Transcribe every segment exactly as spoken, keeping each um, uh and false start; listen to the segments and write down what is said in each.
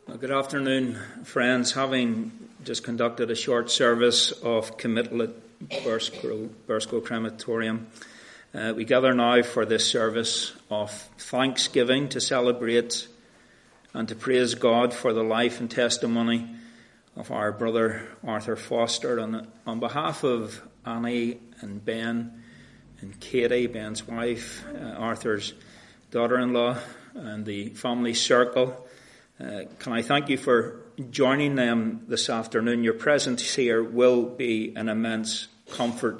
Well, good afternoon, friends. Having just conducted a short service of committal at Burscough, Burscough Crematorium, uh, we gather now for this service of thanksgiving to celebrate and to praise God for the life and testimony of our brother Arthur Foster. And on behalf of Annie and Ben and Katie, Ben's wife, uh, Arthur's daughter-in-law, and the family circle, Uh, can I thank you for joining them this afternoon? Your presence here will be an immense comfort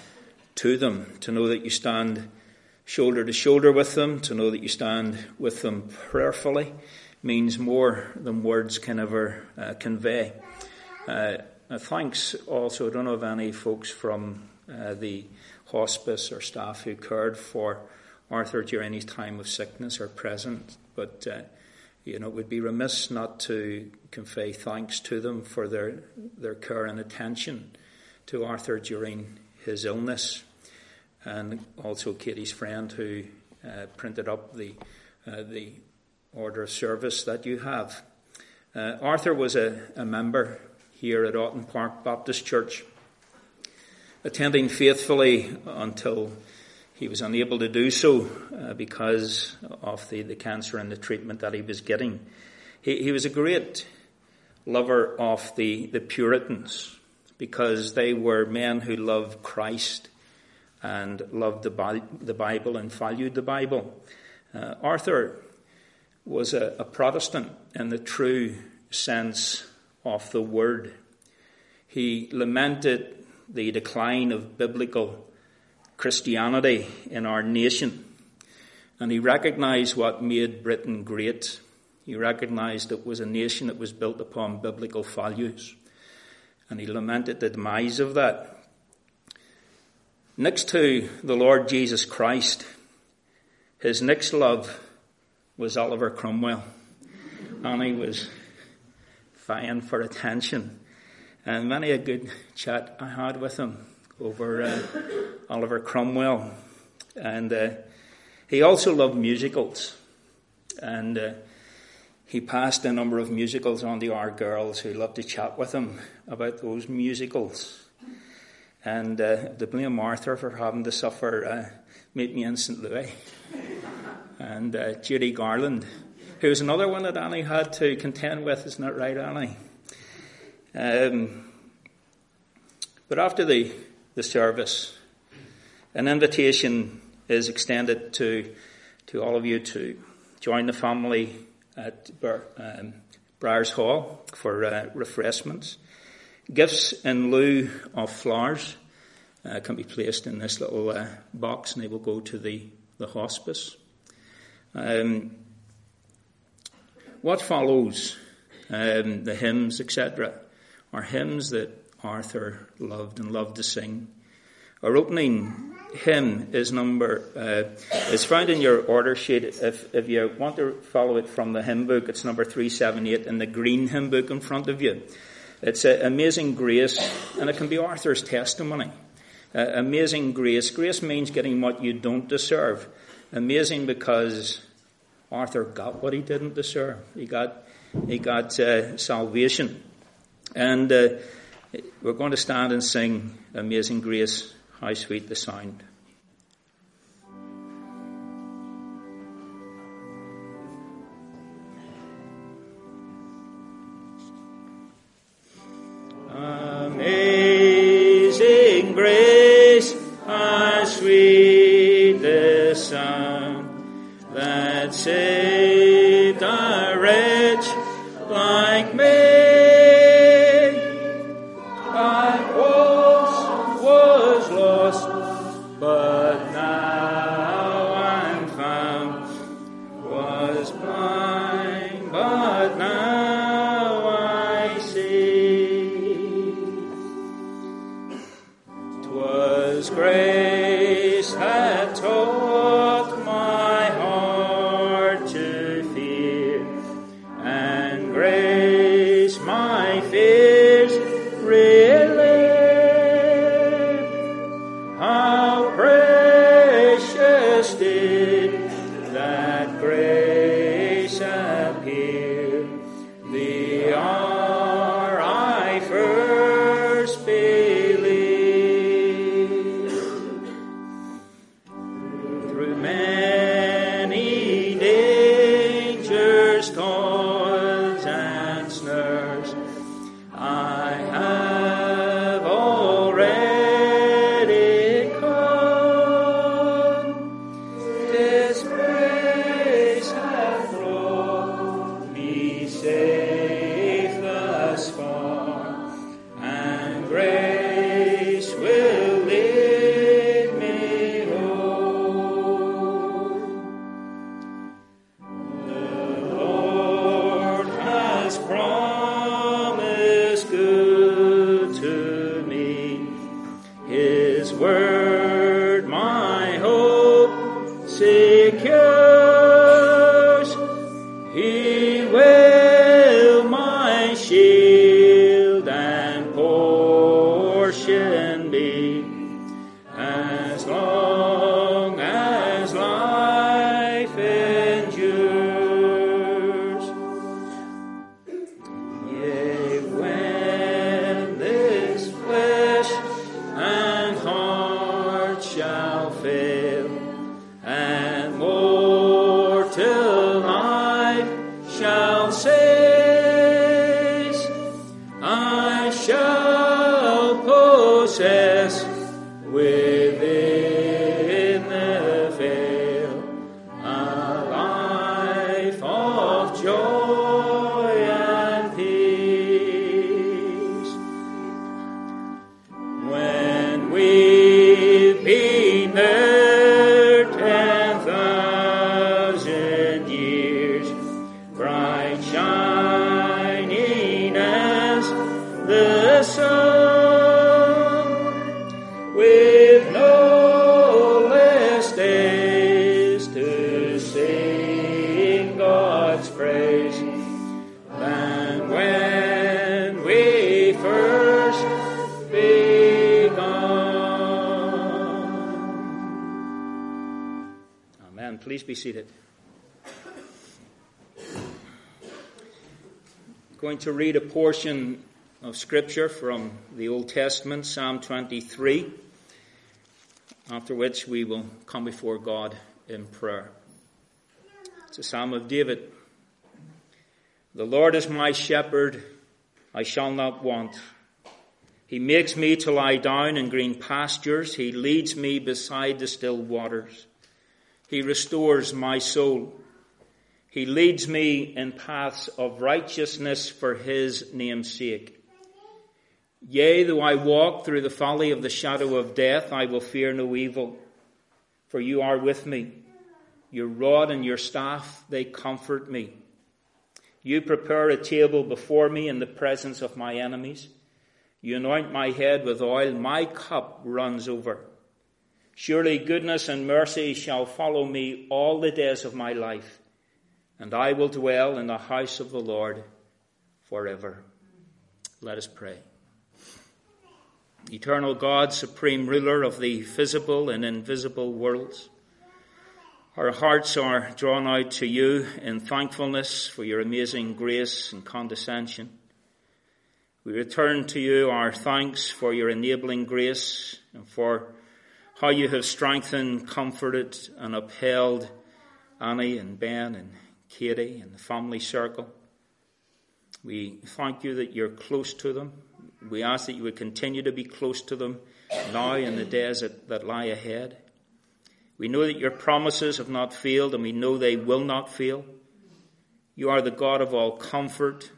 to them, to know that you stand shoulder to shoulder with them, to know that you stand with them prayerfully, means more than words can ever uh, convey. Uh, thanks also, I don't know if any folks from uh, the hospice or staff who cared for Arthur during his time of sickness are present, but uh, You know, it would be remiss not to convey thanks to them for their their care and attention to Arthur during his illness, and also Katie's friend who uh, printed up the uh, the order of service that you have. Uh, Arthur was a, a member here at Otten Park Baptist Church, attending faithfully until he was unable to do so uh, because of the, the cancer and the treatment that he was getting. He, he was a great lover of the, the Puritans because they were men who loved Christ and loved the, Bi- the Bible and valued the Bible. Uh, Arthur was a, a Protestant in the true sense of the word. He lamented the decline of biblical Christianity in our nation, and he recognized what made Britain great. He recognized it was a nation that was built upon biblical values, and he lamented the demise of that. Next to the Lord Jesus Christ, his next love was Oliver Cromwell, and he was vying for attention, and many a good chat I had with him over uh, Oliver Cromwell. And uh, he also loved musicals, and uh, he passed a number of musicals on to our girls who loved to chat with him about those musicals. And uh, to blame Arthur for having to suffer uh, Meet Me in Saint Louis, and uh, Judy Garland, who was another one that Annie had to contend with, isn't that right, Annie? Um, but after the the service, an invitation is extended to to all of you to join the family at um, Briars Hall for uh, refreshments. Gifts in lieu of flowers uh, can be placed in this little uh, box, and they will go to the, the hospice. Um, what follows, um, the hymns, et cetera, are hymns that Arthur loved and loved to sing. Our opening hymn is number uh, is found in your order sheet. If if you want to follow it from the hymn book, it's number three seventy-eight in the green hymn book in front of you. It's uh, Amazing Grace, and it can be Arthur's testimony. Uh, amazing grace. Grace means getting what you don't deserve. Amazing because Arthur got what he didn't deserve. He got he got uh, salvation, and uh, we're going to stand and sing Amazing Grace. How sweet the sound. Amazing grace, how sweet the sound that saved a wretch like me. But now I'm found, was blind, but now I see. 'Twas grace that taught my heart to fear, and grace my fears relieved. How precious did that grace appear the hour I first believed. Through many dangers, toils, and snares, I have already come. This grace hath brought me safe thus far, and grace will lead me home. The Lord has promised good to me. His word my hope secures. He will my shield and portion be, as long as life endures. Yea, when this flesh and heart shall fail, and mortal life shall cease, I shall possess within the veil a life of joy and peace. When we've been there ten thousand years, bright shining as the sun, with no less days to sing God's praise than when we first begun. Amen. Please be seated. Going to read a portion of Scripture from the Old Testament, Psalm twenty-three, after which we will come before God in prayer. It's a Psalm of David. The Lord is my shepherd, I shall not want. He makes me to lie down in green pastures. He leads me beside the still waters. He restores my soul. He leads me in paths of righteousness for his name's sake. Yea, though I walk through the valley of the shadow of death, I will fear no evil, for you are with me. Your rod and your staff, they comfort me. You prepare a table before me in the presence of my enemies. You anoint my head with oil, my cup runs over. Surely goodness and mercy shall follow me all the days of my life, and I will dwell in the house of the Lord forever. Let us pray. Eternal God, supreme ruler of the visible and invisible worlds, our hearts are drawn out to you in thankfulness for your amazing grace and condescension. We return to you our thanks for your enabling grace and for how you have strengthened, comforted, and upheld Annie and Ben and Katie and the family circle. We thank you that you're close to them. We ask that you would continue to be close to them now in the days that, that lie ahead. We know that your promises have not failed, and we know they will not fail. You are the God of all comfort.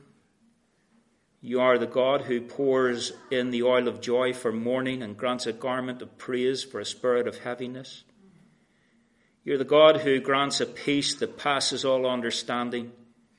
You are the God who pours in the oil of joy for mourning and grants a garment of praise for a spirit of heaviness. You're the God who grants a peace that passes all understanding.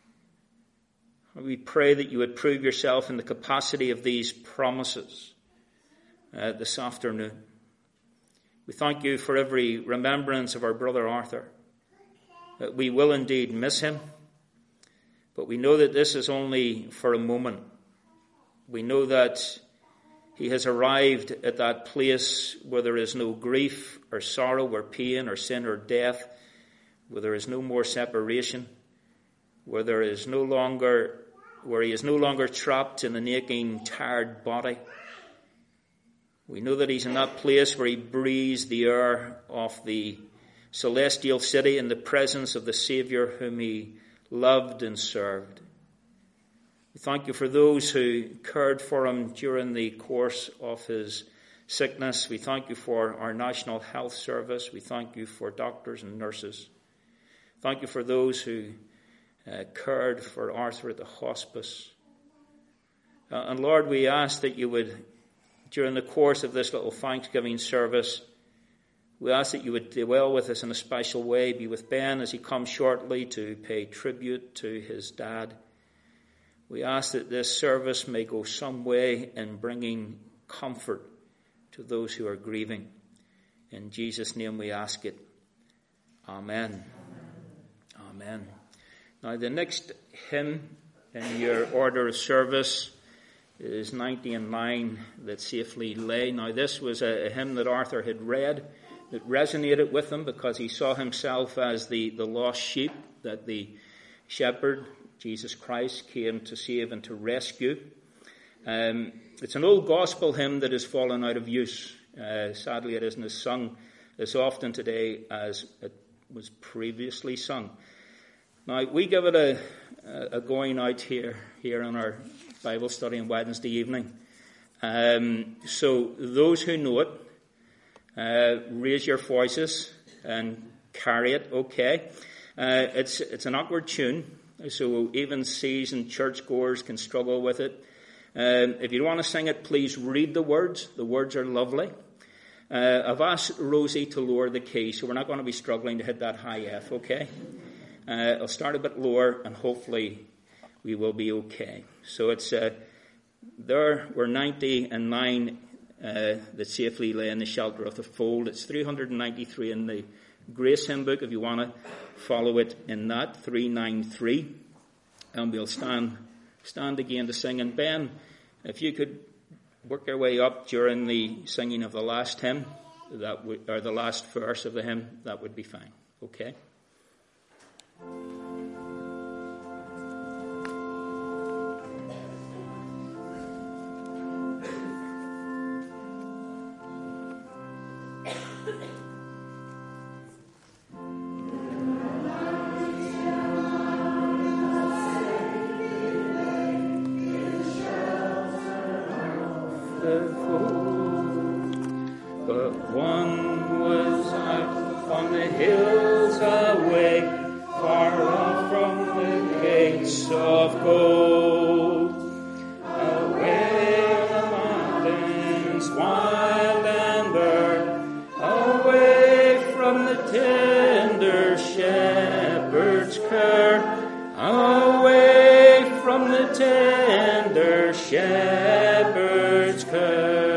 We pray that you would prove yourself in the capacity of these promises uh, this afternoon. We thank you for every remembrance of our brother Arthur. That we will indeed miss him, but we know that this is only for a moment. We know that he has arrived at that place where there is no grief or sorrow or pain or sin or death, where there is no more separation, where there is no longer where he is no longer trapped in an aching, tired body. We know that he's in that place where he breathes the air of the celestial city in the presence of the Saviour whom he loved and served. We thank you for those who cared for him during the course of his sickness. We thank you for our National Health Service. We thank you for doctors and nurses. Thank you for those who uh, cared for Arthur at the hospice. Uh, and Lord, we ask that you would, during the course of this little Thanksgiving service, we ask that you would dwell with us in a special way. Be with Ben as he comes shortly to pay tribute to his dad. We ask that this service may go some way in bringing comfort to those who are grieving. In Jesus' name we ask it. Amen. Amen. Now the next hymn in your order of service is ninety and nine, That Safely Lay. Now this was a, a hymn that Arthur had read that resonated with him because he saw himself as the, the lost sheep that the shepherd, Jesus Christ, came to save and to rescue. Um, it's an old gospel hymn that has fallen out of use. Uh, sadly, it isn't as sung as often today as it was previously sung. Now, we give it a, a going out here, here on our Bible study on Wednesday evening. Um, so those who know it, uh, raise your voices and carry it, okay? Uh, it's, it's an awkward tune. So even seasoned churchgoers can struggle with it. Um, if you want to sing it, please read the words. The words are lovely. Uh, I've asked Rosie to lower the key, so we're not going to be struggling to hit that high F, okay? Uh, I'll start a bit lower, and hopefully we will be okay. So it's uh, there we're ninety and nine uh, that safely lay in the shelter of the fold. It's three hundred ninety-three in the Grace Hymn Book, if you want to follow it in that, three ninety-three. And we'll stand stand again to sing. And Ben, if you could work your way up during the singing of the last hymn, that would, or the last verse of the hymn, that would be fine. Okay? But one was out on the hills away, far off from the gates of gold, away the mountains wild and burd, away from the tender shepherd's care, away from the tender shepherd's care.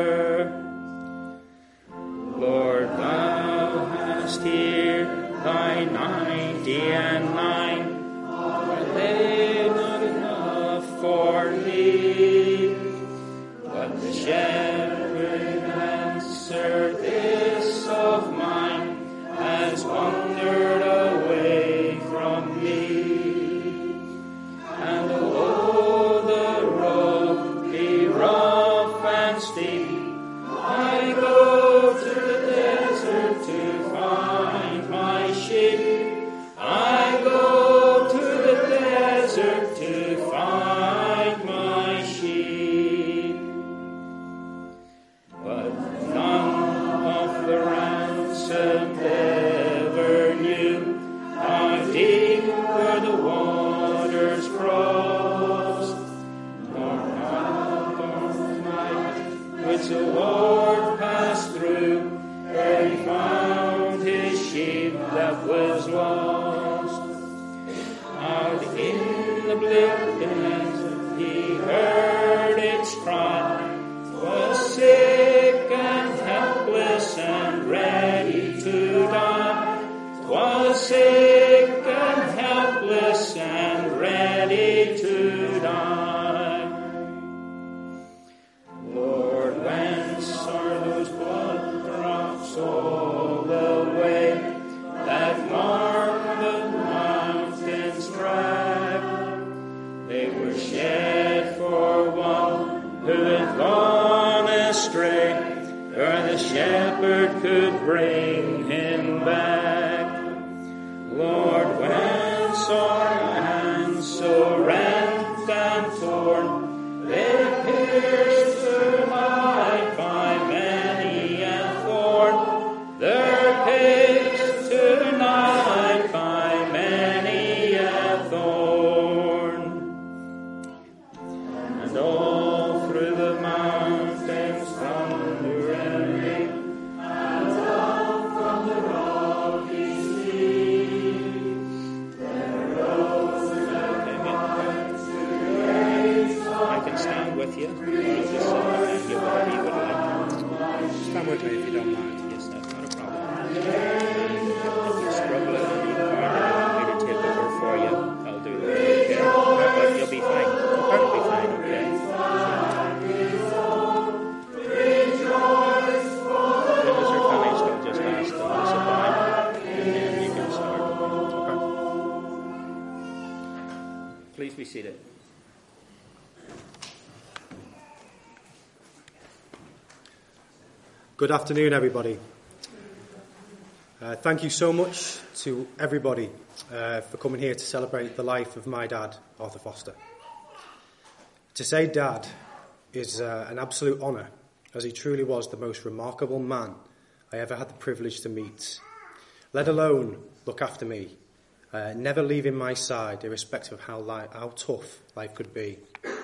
Lord, thou hast here thy ninety and nine, are they not enough for thee? But the shepherd answered, this of mine has wandered away from me. And oh, the road be rough and steep, I go to the desert to find my sheep. I go to the desert to find my sheep. But none of the ransomed ever knew how deep were the waters crossed, nor how the night which the Lord passed through, ere he found his sheep that was lost. Out in the blackness he heard its cry, 'twas sick and helpless and ready to die. 'Twas sick and helpless and ready to die. Lord, whence are those blood drops all the way that mark the mountain's track? who had gone astray, ere the shepherd could bring him back. Lord, when sore hands so rent and torn, they pierced through my by many a thorn, their pierced tonight by many a thorn. And all through the mountains thunder and rain, and down from the rocky seas, there rose a heart to raise. I can stand with you. I'll just sit behind you, whatever you would like. Stand with me if you don't mind. Yes, that's not a problem. And if you're struggling and you want me to take over for you, I'll do that. Okay? But you'll be fine. You'll be fine, okay? As soon as you're finished, I'll just ask them to sit down, and then you can start. Okay? Please be seated. Good afternoon, everybody. Uh, thank you so much to everybody uh, for coming here to celebrate the life of my dad, Arthur Foster. To say dad is uh, an absolute honour, as he truly was the most remarkable man I ever had the privilege to meet, let alone look after me, uh, never leaving my side, irrespective of how, li- how tough life could be.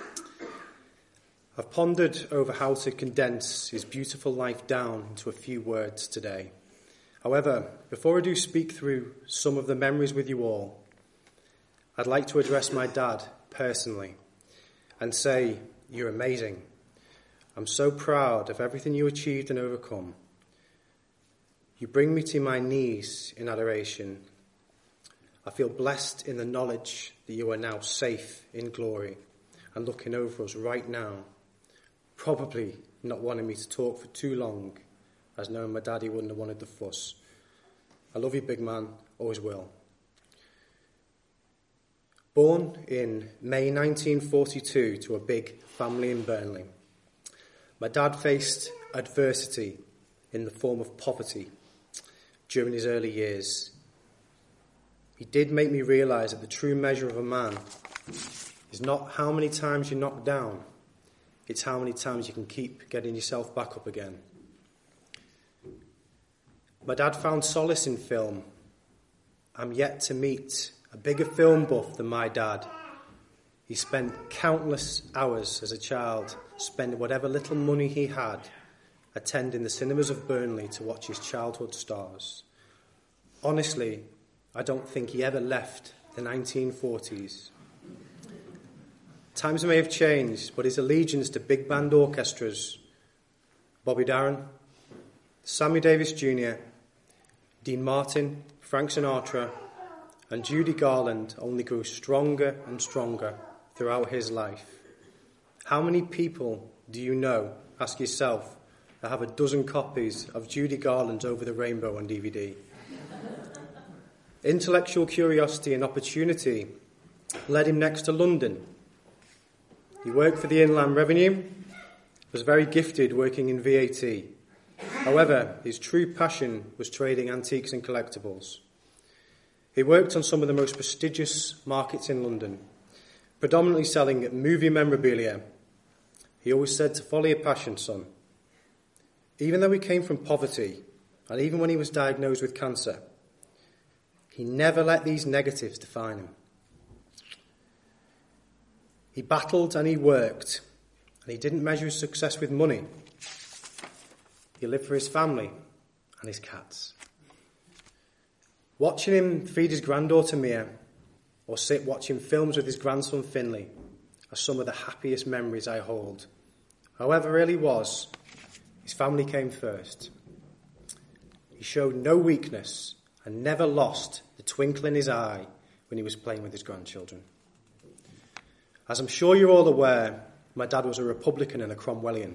I've pondered over how to condense his beautiful life down into a few words today. However, before I do speak through some of the memories with you all, I'd like to address my dad personally and say, you're amazing. I'm so proud of everything you achieved and overcome. You bring me to my knees in adoration. I feel blessed in the knowledge that you are now safe in glory and looking over us right now. Probably not wanting me to talk for too long, as knowing my daddy wouldn't have wanted the fuss. I love you, big man, always will. Born in May nineteen forty-two to a big family in Burnley, my dad faced adversity in the form of poverty during his early years. He did make me realise that the true measure of a man is not how many times you're knocked down, it's how many times you can keep getting yourself back up again. My dad found solace in film. I'm yet to meet a bigger film buff than my dad. He spent countless hours as a child, spending whatever little money he had, attending the cinemas of Burnley to watch his childhood stars. Honestly, I don't think he ever left the nineteen forties. Times may have changed, but his allegiance to big band orchestras, Bobby Darin, Sammy Davis Junior, Dean Martin, Frank Sinatra, and Judy Garland only grew stronger and stronger throughout his life. How many people do you know, ask yourself, that have a dozen copies of Judy Garland's Over the Rainbow on D V D? Intellectual curiosity and opportunity led him next to London. He worked for the Inland Revenue, was very gifted working in V A T. However, his true passion was trading antiques and collectibles. He worked on some of the most prestigious markets in London, predominantly selling movie memorabilia. He always said to follow your passion, son. Even though he came from poverty, and even when he was diagnosed with cancer, he never let these negatives define him. He battled and he worked, and he didn't measure his success with money. He lived for his family and his cats. Watching him feed his granddaughter Mia, or sit watching films with his grandson Finley, are some of the happiest memories I hold. However ill he was, his family came first. He showed no weakness and never lost the twinkle in his eye when he was playing with his grandchildren. As I'm sure you're all aware, my dad was a Republican and a Cromwellian.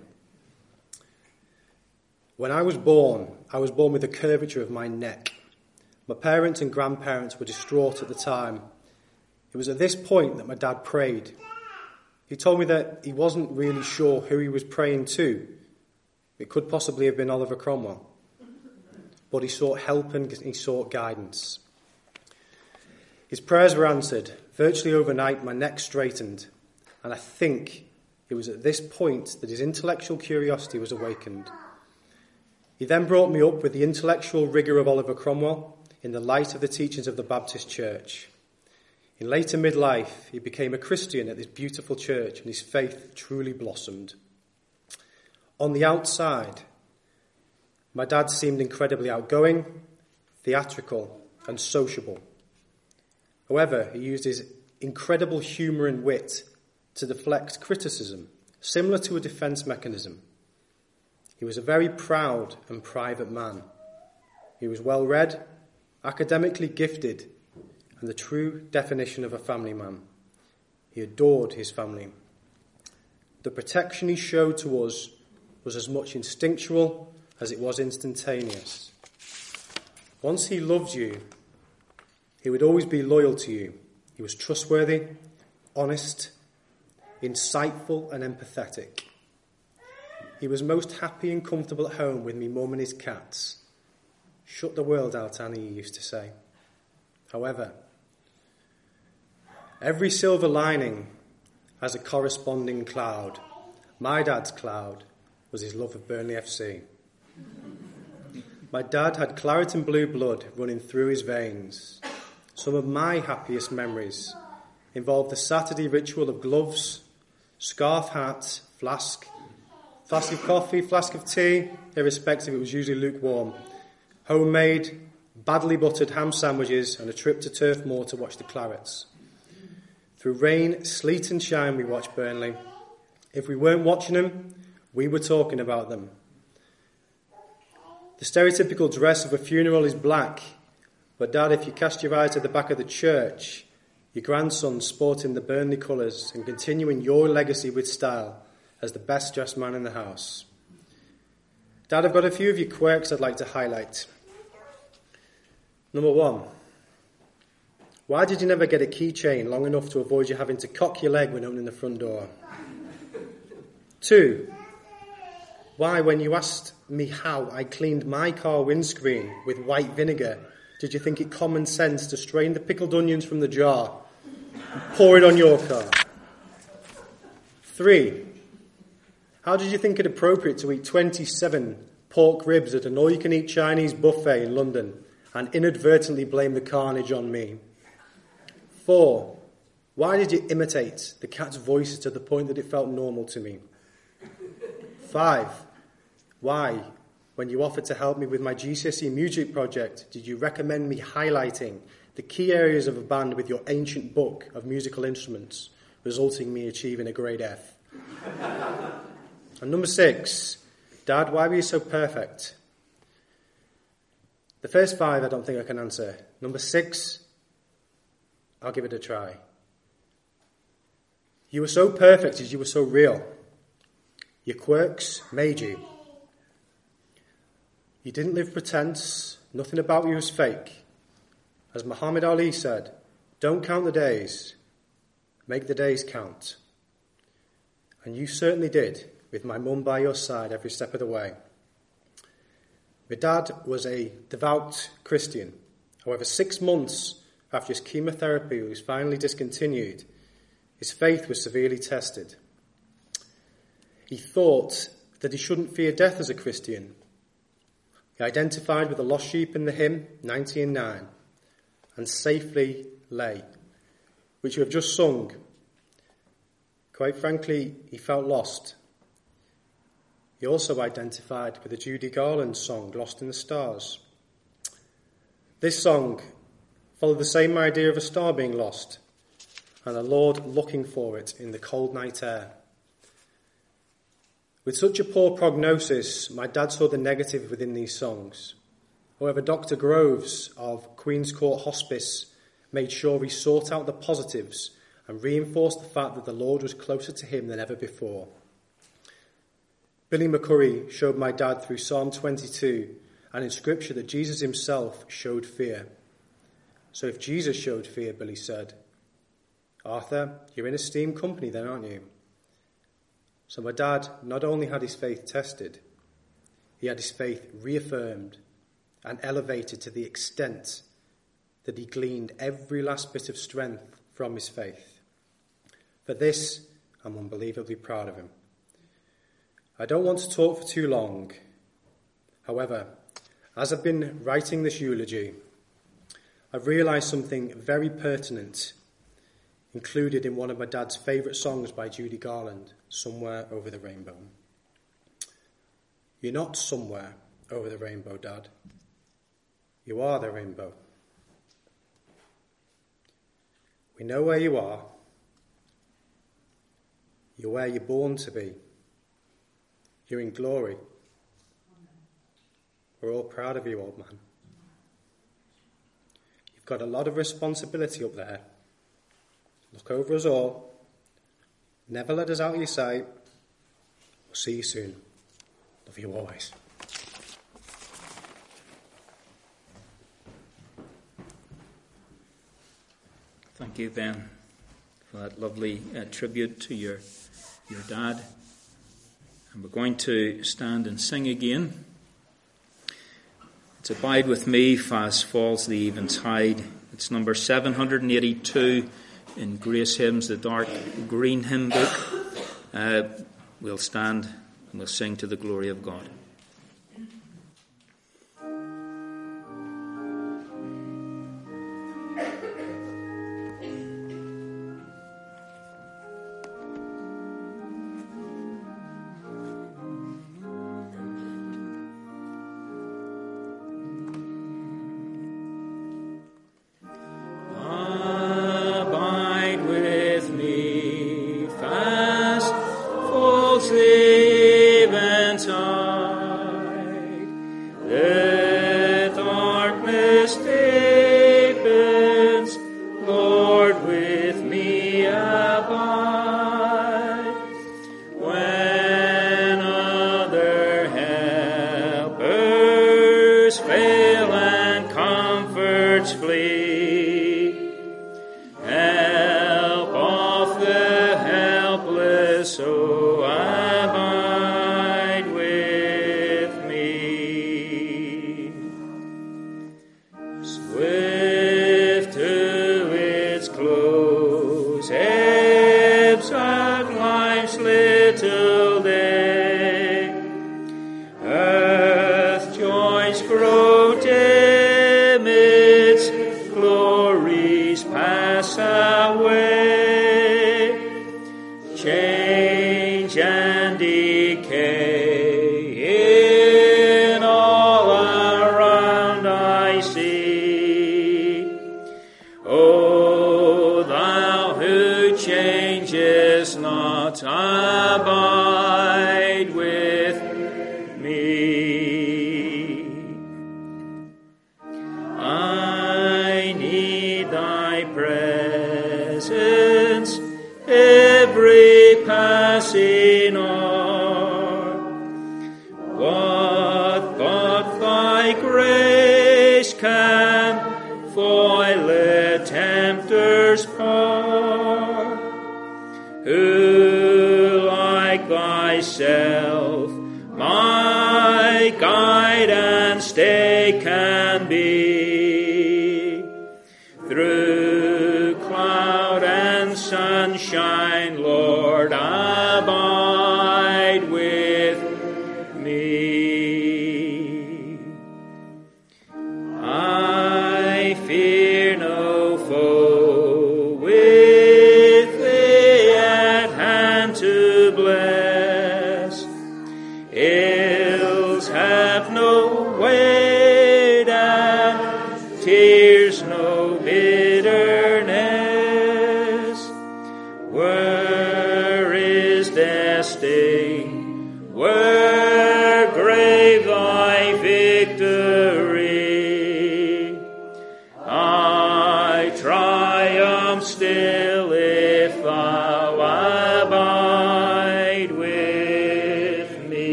When I was born, I was born with a curvature of my neck. My parents and grandparents were distraught at the time. It was at this point that my dad prayed. He told me that he wasn't really sure who he was praying to. It could possibly have been Oliver Cromwell. But he sought help and he sought guidance. His prayers were answered. Virtually overnight, my neck straightened, and I think it was at this point that his intellectual curiosity was awakened. He then brought me up with the intellectual rigour of Oliver Cromwell in the light of the teachings of the Baptist Church. In later midlife, he became a Christian at this beautiful church, and his faith truly blossomed. On the outside, my dad seemed incredibly outgoing, theatrical, and sociable. However, he used his incredible humour and wit to deflect criticism, similar to a defence mechanism. He was a very proud and private man. He was well read, academically gifted, and the true definition of a family man. He adored his family. The protection he showed to us was as much instinctual as it was instantaneous. Once he loved you, he would always be loyal to you. He was trustworthy, honest, insightful and empathetic. He was most happy and comfortable at home with me mum and his cats. Shut the world out, Annie, he used to say. However, every silver lining has a corresponding cloud. My dad's cloud was his love of Burnley F C. My dad had claret and blue blood running through his veins. Some of my happiest memories involved the Saturday ritual of gloves, scarf hat, flask, flask of coffee, flask of tea, irrespective, it was usually lukewarm, homemade, badly buttered ham sandwiches, and a trip to Turf Moor to watch the Clarets. Through rain, sleet and shine we watched Burnley. If we weren't watching them, we were talking about them. The stereotypical dress of a funeral is black, but Dad, if you cast your eye to the back of the church, your grandson sporting the Burnley colours and continuing your legacy with style as the best dressed man in the house. Dad, I've got a few of your quirks I'd like to highlight. Number one, why did you never get a keychain long enough to avoid you having to cock your leg when opening the front door? Two, why, when you asked me how I cleaned my car windscreen with white vinegar, did you think it common sense to strain the pickled onions from the jar and pour it on your car? Three, how did you think it appropriate to eat twenty-seven pork ribs at an all-you-can-eat Chinese buffet in London and inadvertently blame the carnage on me? Four, why did you imitate the cat's voices to the point that it felt normal to me? Five, why, when you offered to help me with my G C S E music project, did you recommend me highlighting the key areas of a band with your ancient book of musical instruments, resulting in me achieving a grade F? And number six, Dad, why were you so perfect? The first five I don't think I can answer. Number six, I'll give it a try. You were so perfect as you were so real. Your quirks made you. You didn't live pretense. Nothing about you was fake. As Muhammad Ali said, don't count the days. Make the days count. And you certainly did, with my mum by your side every step of the way. My dad was a devout Christian. However, six months after his chemotherapy was finally discontinued, his faith was severely tested. He thought that he shouldn't fear death as a Christian. He identified with the lost sheep in the hymn, ninety and nine, and safely lay, which we have just sung. Quite frankly, he felt lost. He also identified with the Judy Garland song, Lost in the Stars. This song followed the same idea of a star being lost, and the Lord looking for it in the cold night air. With such a poor prognosis, my dad saw the negative within these songs. However, Doctor Groves of Queen's Court Hospice made sure he sought out the positives and reinforced the fact that the Lord was closer to him than ever before. Billy McCurry showed my dad through Psalm twenty-two and in Scripture that Jesus himself showed fear. So if Jesus showed fear, Billy said, Arthur, you're in esteemed company then, aren't you? So my dad not only had his faith tested, he had his faith reaffirmed and elevated to the extent that he gleaned every last bit of strength from his faith. For this, I'm unbelievably proud of him. I don't want to talk for too long. However, as I've been writing this eulogy, I've realised something very pertinent included in one of my dad's favourite songs by Judy Garland, Somewhere Over the Rainbow. You're not somewhere over the rainbow, Dad. You are the rainbow. We know where you are. You're where you're born to be. You're in glory. We're all proud of you, old man. You've got a lot of responsibility up there. Look over us all. Never let us out of your sight. We'll see you soon. Love you always. Thank you, Ben, for that lovely uh, tribute to your your dad. And we're going to stand and sing again. It's Abide With Me, Fast Falls the Eventide. It's number seven hundred eighty-two in Grace Hymns, the dark green hymn book. Uh, we'll stand and we'll sing to the glory of God.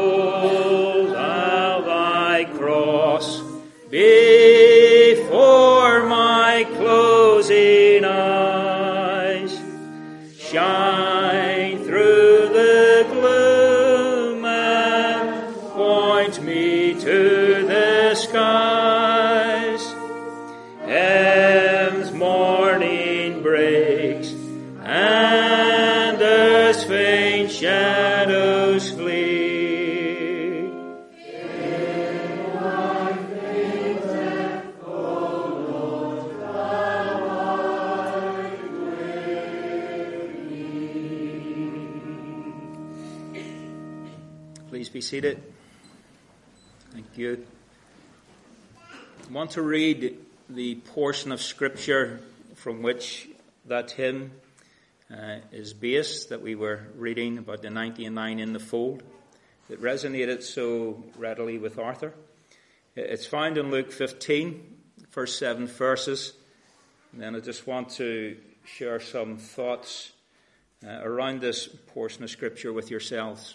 Before be seated. Thank you. I want to read the portion of Scripture from which that hymn uh, is based, that we were reading about the ninety and nine in the fold. It resonated so readily with Arthur. It's found in Luke fifteen, first seven verses. And then I just want to share some thoughts uh, around this portion of Scripture with yourselves.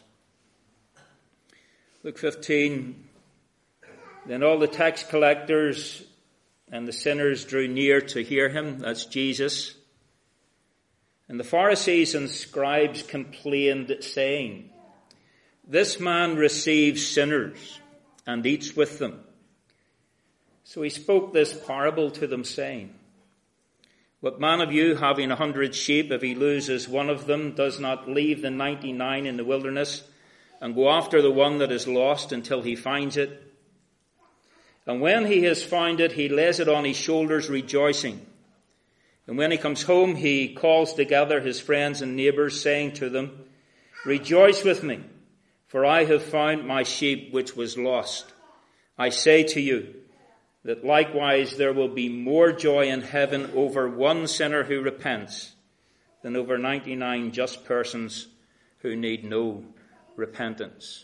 Luke fifteen, then all the tax collectors and the sinners drew near to hear him. That's Jesus. And the Pharisees and scribes complained, saying, this man receives sinners and eats with them. So he spoke this parable to them, saying, what man of you, having a hundred sheep, if he loses one of them, does not leave the ninety-nine in the wilderness and go after the one that is lost until he finds it? And when he has found it, he lays it on his shoulders, rejoicing. And when he comes home, he calls together his friends and neighbors, saying to them, rejoice with me, for I have found my sheep which was lost. I say to you that likewise there will be more joy in heaven over one sinner who repents than over ninety-nine just persons who need no repentance.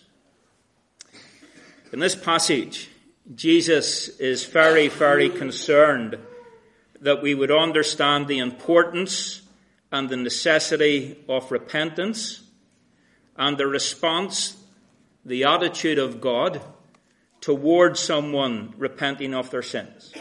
In this passage, Jesus is very, very concerned that we would understand the importance and the necessity of repentance and the response, the attitude of God towards someone repenting of their sins.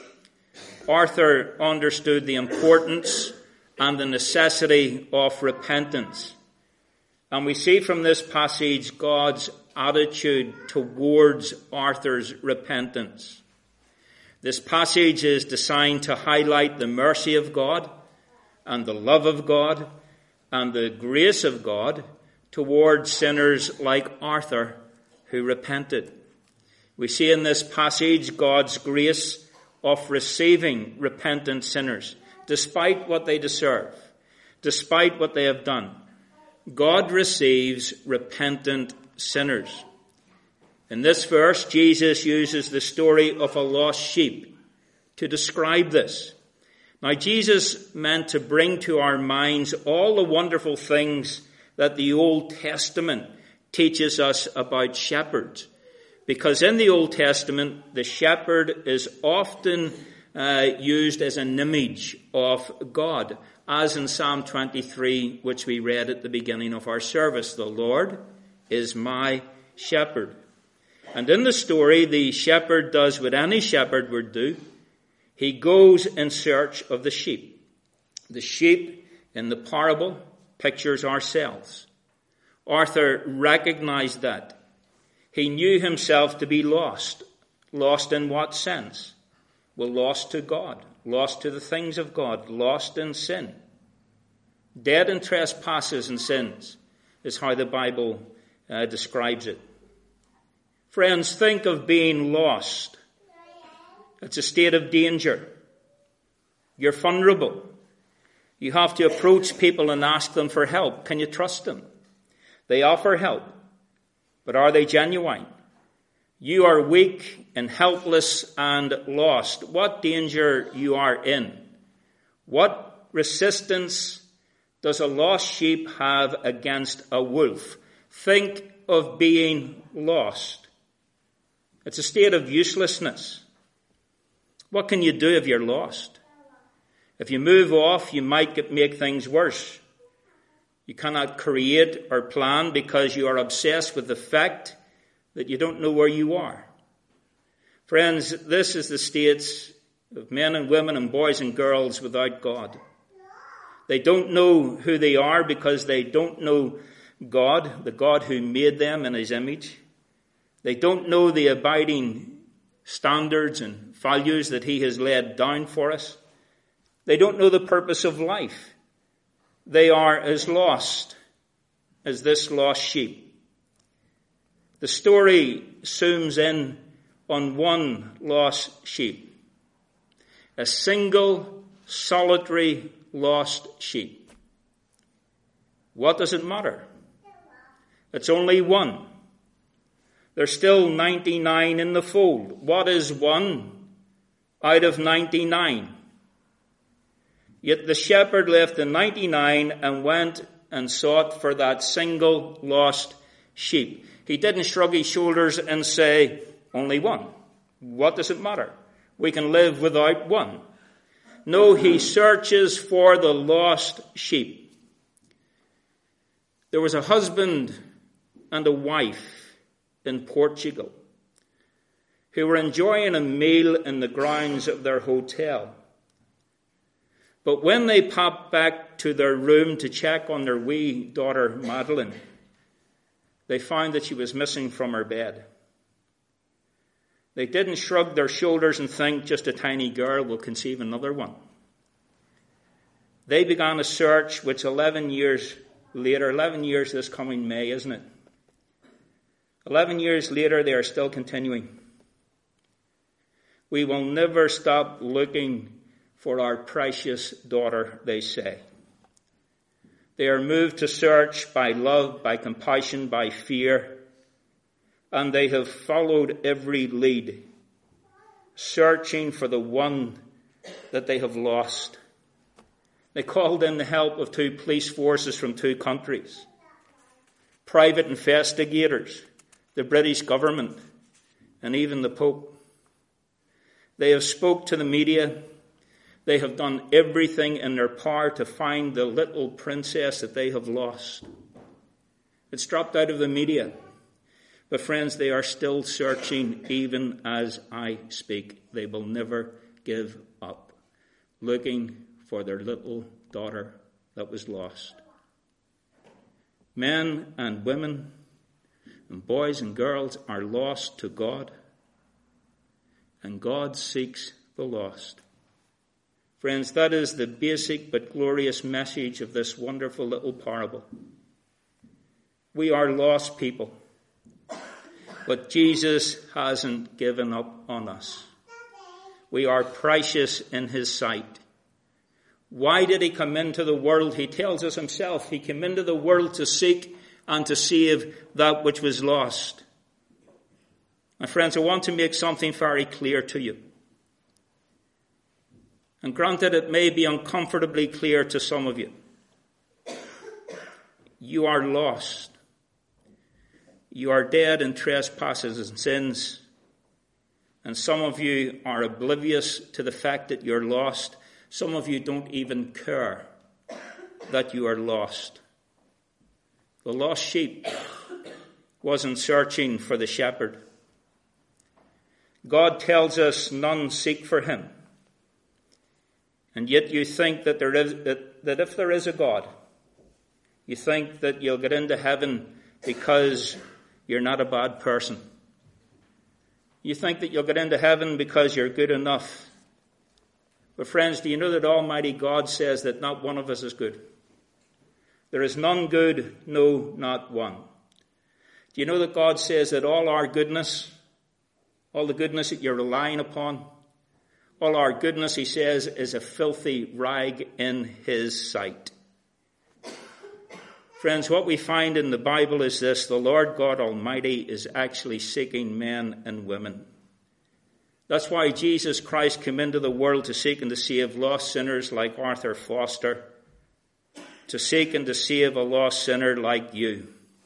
Arthur understood the importance and the necessity of repentance. And we see from this passage God's attitude towards Arthur's repentance. This passage is designed to highlight the mercy of God and the love of God and the grace of God towards sinners like Arthur who repented. We see in this passage God's grace of receiving repentant sinners, despite what they deserve, despite what they have done. God receives repentant sinners. In this verse, Jesus uses the story of a lost sheep to describe this. Now, Jesus meant to bring to our minds all the wonderful things that the Old Testament teaches us about shepherds. Because in the Old Testament, the shepherd is often uh, used as an image of God, as in Psalm twenty-three, which we read at the beginning of our service. The Lord is my shepherd. And in the story, the shepherd does what any shepherd would do. He goes in search of the sheep. The sheep in the parable pictures ourselves. Arthur recognized that. He knew himself to be lost. Lost in what sense? Well, lost to God. Lost to the things of God. Lost in sin. Dead in trespasses and sins is how the Bible uh, describes it. Friends, think of being lost. It's a state of danger. You're vulnerable. You have to approach people and ask them for help. Can you trust them? They offer help. But are they genuine? You are weak and helpless and lost. What danger you are in? What resistance does a lost sheep have against a wolf? Think of being lost. It's a state of uselessness. What can you do if you're lost? If you move off, you might get, make things worse. You cannot create or plan because you are obsessed with the fact that you don't know where you are. Friends, this is the state of men and women and boys and girls without God. They don't know who they are because they don't know God, the God who made them in his image. They don't know the abiding standards and values that he has laid down for us. They don't know the purpose of life. They are as lost as this lost sheep. The story zooms in on one lost sheep. A single, solitary, lost sheep. What does it matter? It's only one. There's still ninety-nine in the fold. What is one out of ninety-nine? Yet the shepherd left the ninety-nine and went and sought for that single lost sheep. He didn't shrug his shoulders and say, only one. What does it matter? We can live without one. No, he searches for the lost sheep. There was a husband and a wife in Portugal who were enjoying a meal in the grounds of their hotel. But when they popped back to their room to check on their wee daughter, Madeline, they found that she was missing from her bed. They didn't shrug their shoulders and think just a tiny girl will conceive another one. They began a search which eleven years later, eleven years this coming May, isn't it? eleven years later, they are still continuing. We will never stop looking for our precious daughter, they say. They are moved to search by love, by compassion, by fear, and they have followed every lead, searching for the one that they have lost. They called in the help of two police forces from two countries, private investigators, the British government, and even the Pope. They have spoke to the media. They have done everything in their power to find the little princess that they have lost. It's dropped out of the media. But friends, they are still searching even as I speak. They will never give up, looking for their little daughter that was lost. Men and women and boys and girls are lost to God, and God seeks the lost. Friends, that is the basic but glorious message of this wonderful little parable. We are lost people, but Jesus hasn't given up on us. We are precious in his sight. Why did he come into the world? He tells us himself. He came into the world to seek and to save that which was lost. My friends, I want to make something very clear to you. And granted, it may be uncomfortably clear to some of you. You are lost. You are dead in trespasses and sins. And some of you are oblivious to the fact that you're lost. Some of you don't even care that you are lost. The lost sheep wasn't searching for the shepherd. God tells us none seek for him. And yet you think that there is that, that if there is a God, you think that you'll get into heaven because you're not a bad person. You think that you'll get into heaven because you're good enough. But friends, do you know that Almighty God says that not one of us is good? There is none good, no, not one. Do you know that God says that all our goodness, all the goodness that you're relying upon, all our goodness, he says, is a filthy rag in his sight. Friends, what we find in the Bible is this: the Lord God Almighty is actually seeking men and women. That's why Jesus Christ came into the world to seek and to save lost sinners like Arthur Foster, to seek and to save a lost sinner like you.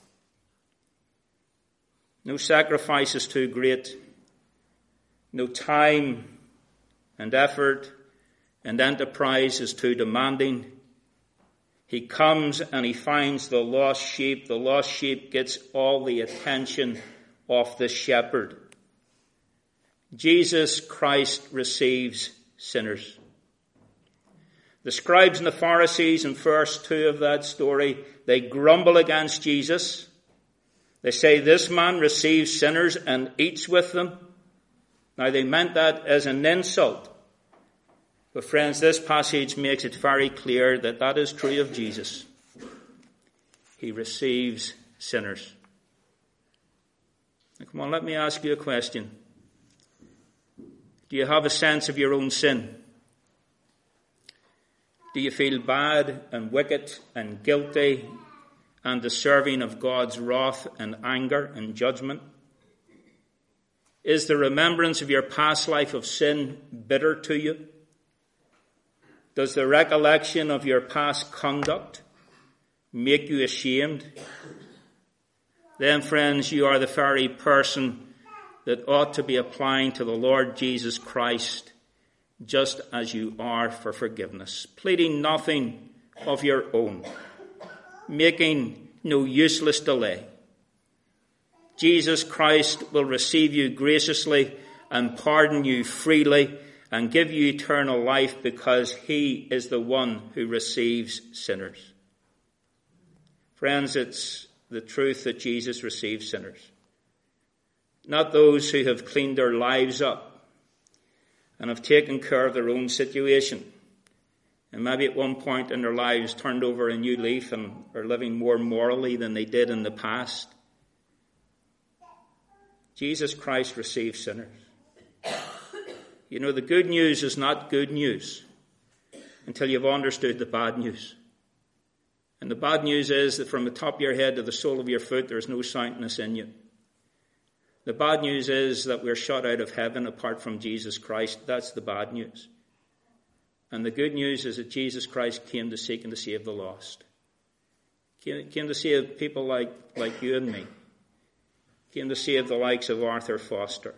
No sacrifice is too great. No time and effort and enterprise is too demanding. He comes and he finds the lost sheep. The lost sheep gets all the attention of the shepherd. Jesus Christ receives sinners. The scribes and the Pharisees in verse two of that story, they grumble against Jesus. They say, this man receives sinners and eats with them. Now, they meant that as an insult. But friends, this passage makes it very clear that that is true of Jesus. He receives sinners. Now, come on, let me ask you a question. Do you have a sense of your own sin? Do you feel bad and wicked and guilty and deserving of God's wrath and anger and judgment? Is the remembrance of your past life of sin bitter to you? Does the recollection of your past conduct make you ashamed? Then, friends, you are the very person that ought to be applying to the Lord Jesus Christ just as you are for forgiveness, pleading nothing of your own, making no useless delay. Jesus Christ will receive you graciously and pardon you freely and give you eternal life because he is the one who receives sinners. Friends, it's the truth that Jesus receives sinners, not those who have cleaned their lives up and have taken care of their own situation and maybe at one point in their lives turned over a new leaf and are living more morally than they did in the past. Jesus Christ receives sinners. You know, the good news is not good news until you've understood the bad news. And the bad news is that from the top of your head to the sole of your foot, there is no soundness in you. The bad news is that we're shut out of heaven apart from Jesus Christ. That's the bad news. And the good news is that Jesus Christ came to seek and to save the lost. Came, came to save people like, like you and me. Came to save the likes of Arthur Foster.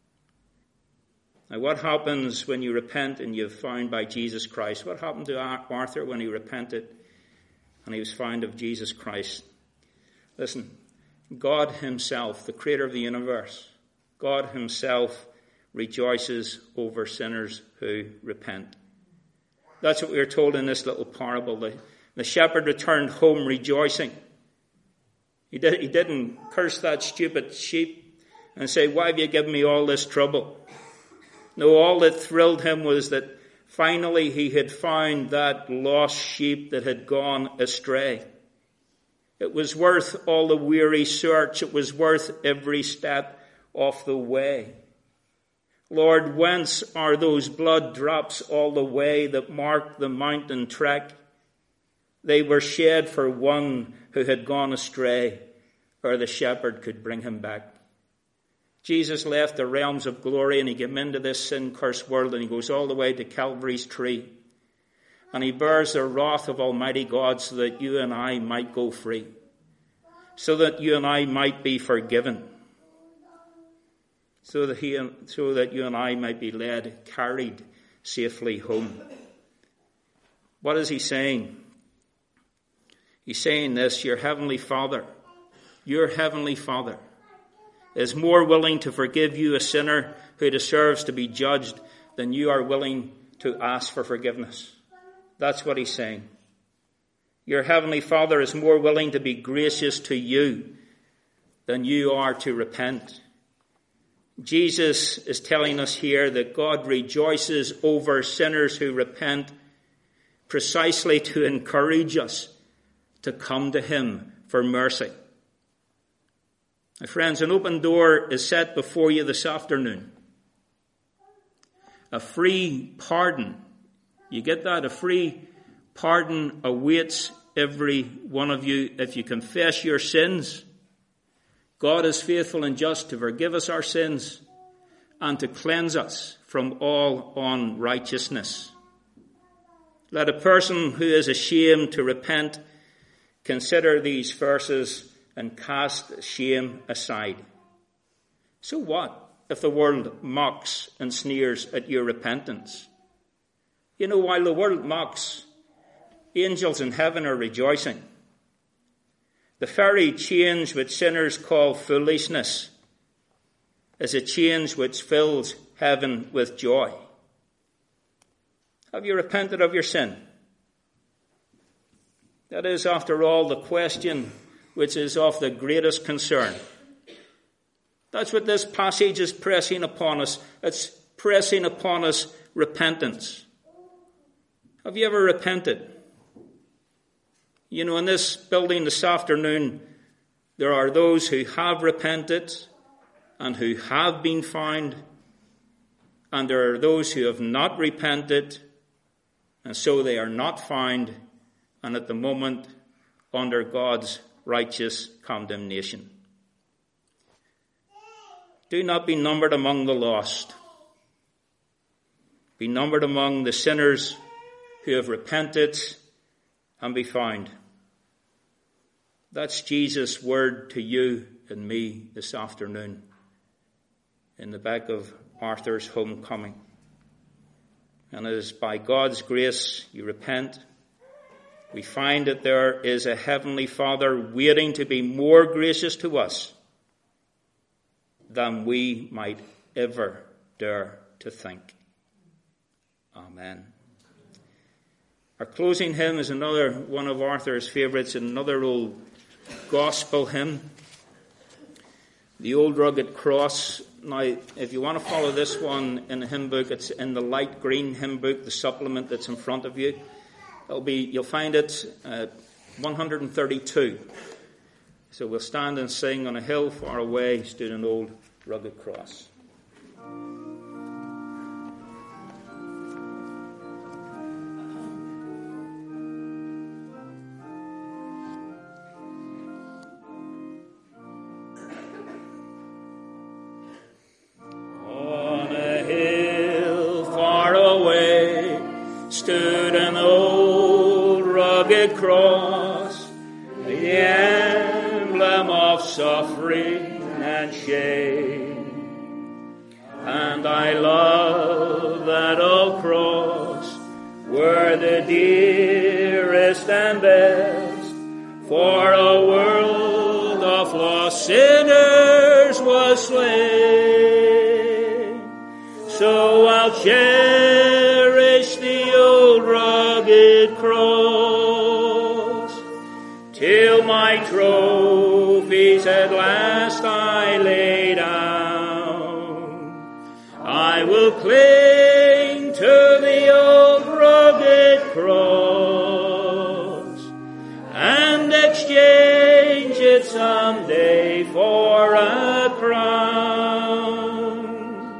Now, what happens when you repent and you're found by Jesus Christ? What happened to Arthur when he repented and he was found of Jesus Christ? Listen, God himself, the creator of the universe, God himself rejoices over sinners who repent. That's what we are told in this little parable. The, the shepherd returned home rejoicing. He, did, he didn't curse that stupid sheep and say, why have you given me all this trouble? No, all that thrilled him was that finally he had found that lost sheep that had gone astray. It was worth all the weary search. It was worth every step of the way. Lord, whence are those blood drops all the way that marked the mountain trek? They were shed for one who had gone astray, or the shepherd could bring him back. Jesus left the realms of glory and he came into this sin-cursed world and he goes all the way to Calvary's tree. And he bears the wrath of Almighty God so that you and I might go free. So that you and I might be forgiven. So that, he, so that you and I might be led, carried safely home. What is he saying? He's saying this, your heavenly Father, your heavenly Father is more willing to forgive you, a sinner who deserves to be judged, than you are willing to ask for forgiveness. That's what he's saying. Your heavenly Father is more willing to be gracious to you than you are to repent. Jesus is telling us here that God rejoices over sinners who repent precisely to encourage us to come to him for mercy. My friends, an open door is set before you this afternoon. A free pardon. You get that? A free pardon awaits every one of you if you confess your sins. God is faithful and just to forgive us our sins and to cleanse us from all unrighteousness. Let a person who is ashamed to repent consider these verses and cast shame aside. So what if the world mocks and sneers at your repentance? You know, while the world mocks, angels in heaven are rejoicing. The very change which sinners call foolishness is a change which fills heaven with joy. Have you repented of your sin? That is, after all, the question which is of the greatest concern. That's what this passage is pressing upon us. It's pressing upon us repentance. Have you ever repented? You know, in this building this afternoon, there are those who have repented and who have been found, and there are those who have not repented, and so they are not found, and at the moment under God's righteous condemnation. Do not be numbered among the lost. Be numbered among the sinners who have repented and be found. That's Jesus' word to you and me this afternoon in the back of Arthur's Homecoming. And it is by God's grace you repent. We find that there is a heavenly Father waiting to be more gracious to us than we might ever dare to think. Amen. Our closing hymn is another one of Arthur's favourites, another old gospel hymn, The Old Rugged Cross. Now, if you want to follow this one in the hymn book, it's in the light green hymn book, the supplement that's in front of you. It'll be, you'll find it at one hundred thirty-two. So we'll stand and sing. On a hill far away stood an old rugged cross. On a hill far away stood an old rugged cross, the emblem of suffering and shame. And I love that old cross, were the dearest and best, for a world of lost sinners was slain. So I'll cherish the old rugged cross, till my trophies at last I lay down. I will cling to the old rugged cross and exchange it someday for a crown.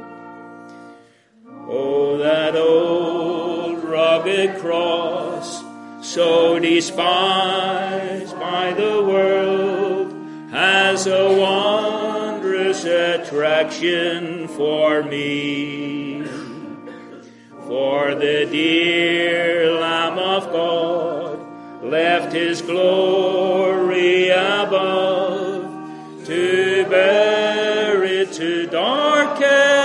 Oh, that old rugged cross, so despised by the world, has a wondrous attraction for me. For the dear Lamb of God left his glory above to bear it to dark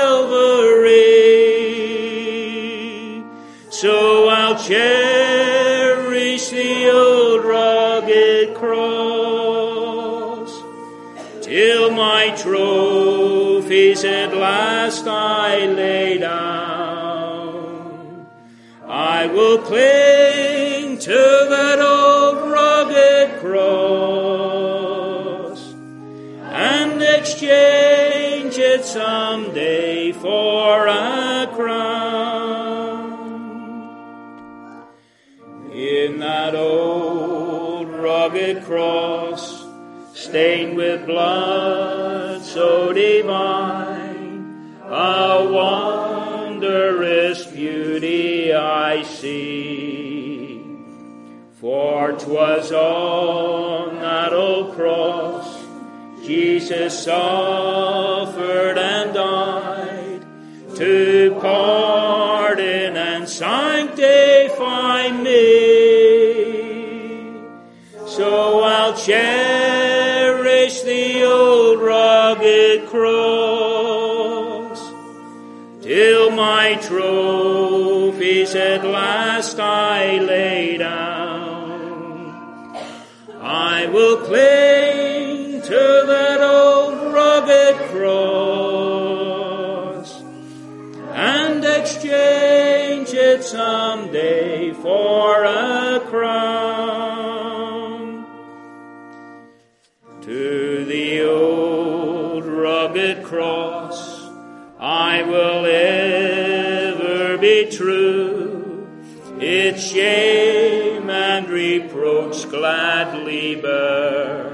Calvary. So I'll cherish the old rugged cross, till my trophies at last I lay down. I will cling to that old rugged cross and exchange it someday for a crown. In that old rugged cross, stained with blood so divine, a wondrous beauty I see. For 'twas on that old cross Jesus suffered and died to pardon and sanctify me. So I'll cherish the old rugged cross, till my trophies at last I lay down. I will cling to that old rugged cross and exchange it someday for a crown. To the old rugged cross I will ever be true, its shame and reproach gladly bear.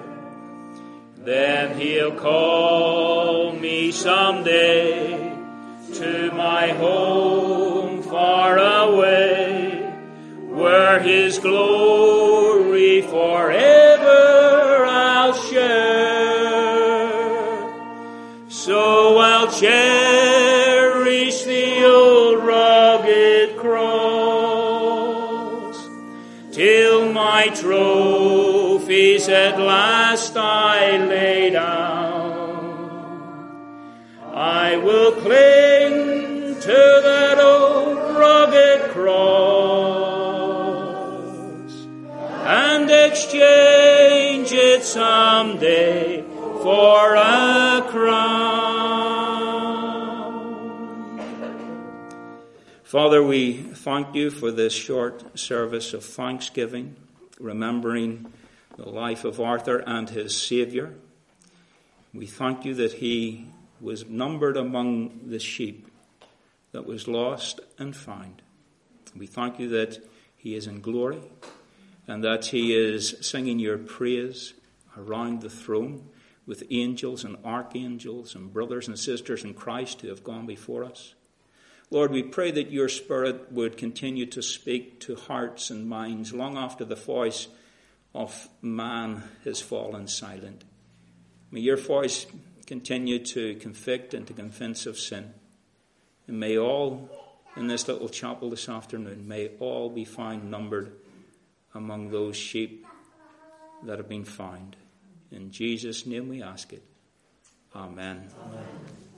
Then he'll call me someday to my home far away, where his glory forever I'll share. So cherish the old rugged cross, till my trophies at last I lay down. I will cling to that old rugged cross and exchange it someday for a crown. Father, we thank you for this short service of thanksgiving, remembering the life of Arthur and his Saviour. We thank you that he was numbered among the sheep that was lost and found. We thank you that he is in glory and that he is singing your praise around the throne with angels and archangels and brothers and sisters in Christ who have gone before us. Lord, we pray that your Spirit would continue to speak to hearts and minds long after the voice of man has fallen silent. May your voice continue to convict and to convince of sin. And may all in this little chapel this afternoon, may all be found numbered among those sheep that have been found. In Jesus' name we ask it. Amen. Amen.